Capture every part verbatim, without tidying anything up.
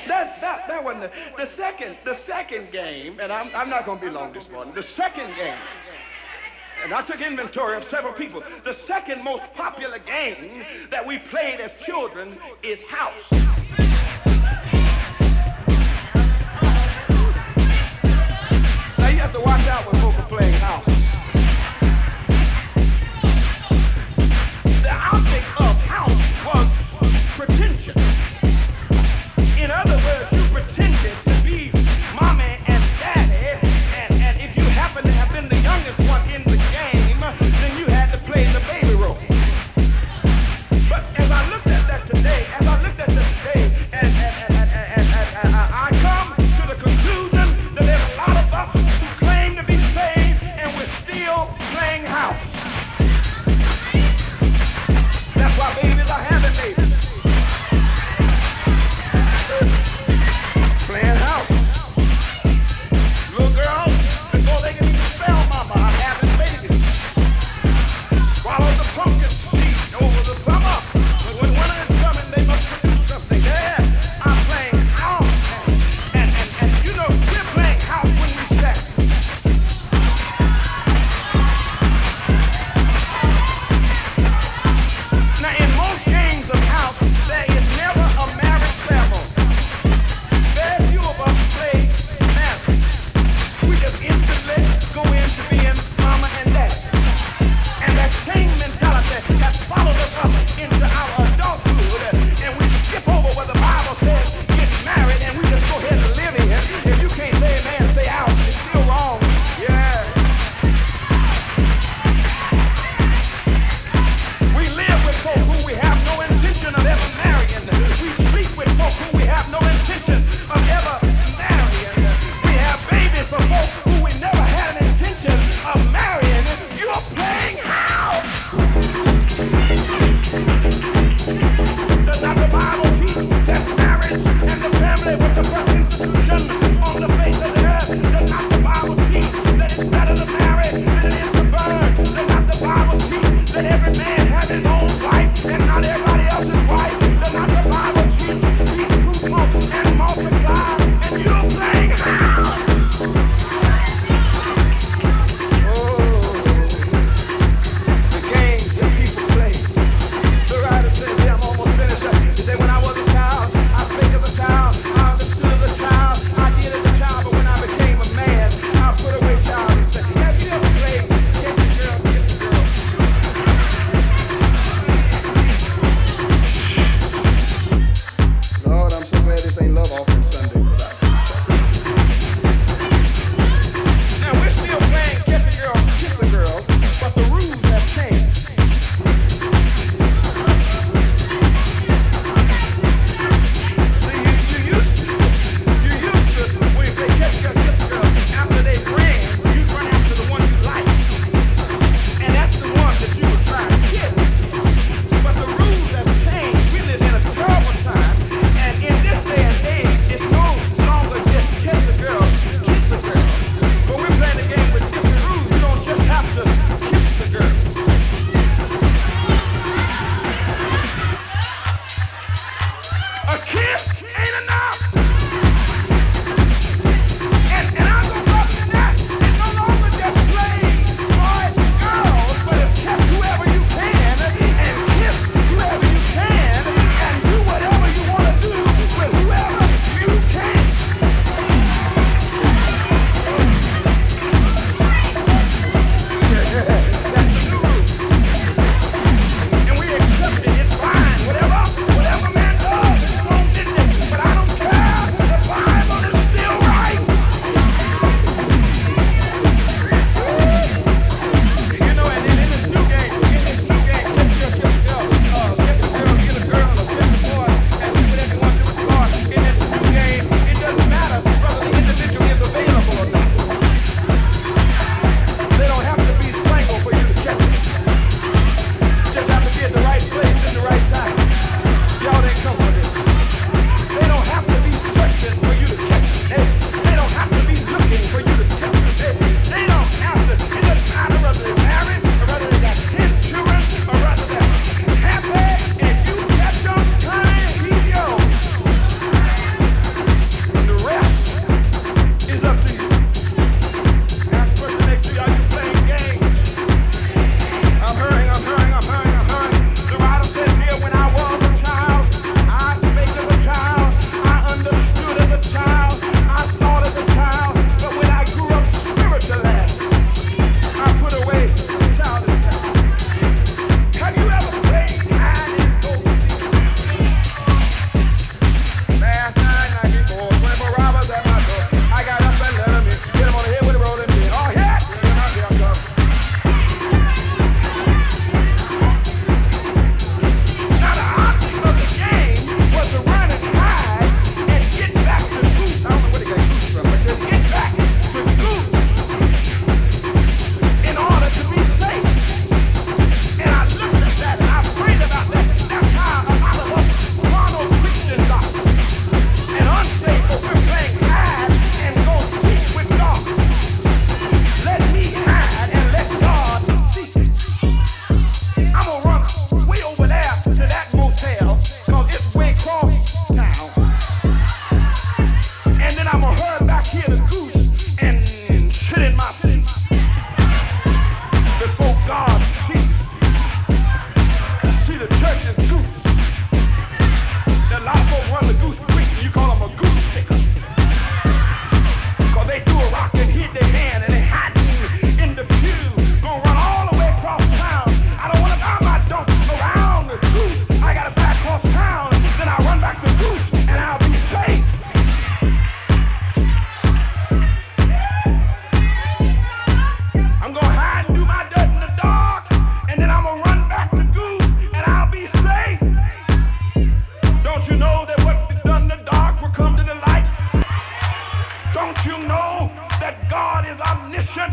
That that that wasn't the, the second the second game, and I'm I'm not gonna be long this morning. The second game, and I took inventory of several people. The second most popular game that we played as children is house. Now you have to watch out when folks are playing house. The object of house was pretension. In other words, you pretended to be mommy and daddy, and, and if you happen to have been the youngest one in the game, then you had to play the baby role. But as I looked at that today, as I looked at that today, and, and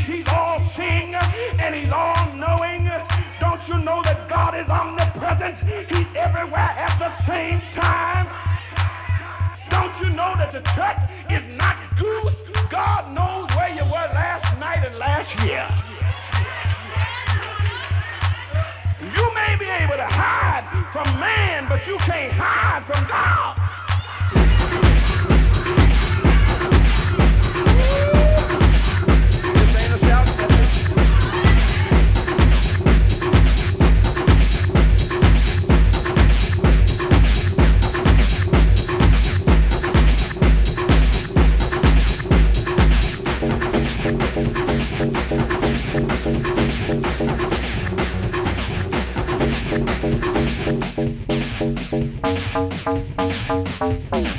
he's all seeing and he's all knowing? Don't you know that God is omnipresent? He's everywhere at the same time. Don't you know that the church is not goose? God knows where you were last night and last year. You may be able to hide from man, but you can't hide from God. This ain't a shout session. Thank you.